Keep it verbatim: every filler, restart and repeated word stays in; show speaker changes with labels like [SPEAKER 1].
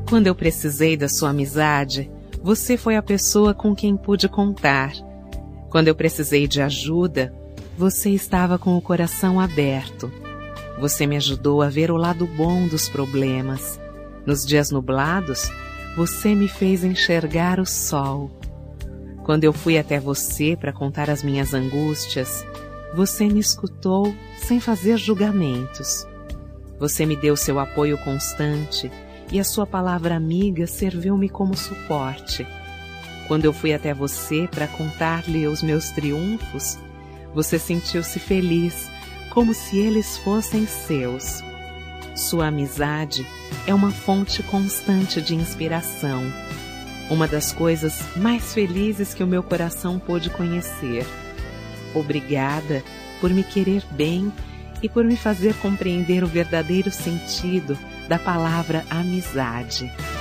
[SPEAKER 1] Quando eu precisei da sua amizade, você foi a pessoa com quem pude contar. Quando eu precisei de ajuda, você estava com o coração aberto. Você me ajudou a ver o lado bom dos problemas. Nos dias nublados, você me fez enxergar o sol. Quando eu fui até você para contar as minhas angústias, você me escutou sem fazer julgamentos. Você me deu seu apoio constante e a sua palavra amiga serviu-me como suporte. Quando eu fui até você para contar-lhe os meus triunfos, você sentiu-se feliz, como se eles fossem seus. Sua amizade é uma fonte constante de inspiração, uma das coisas mais felizes que o meu coração pôde conhecer. Obrigada por me querer bem e por me fazer compreender o verdadeiro sentido da palavra amizade.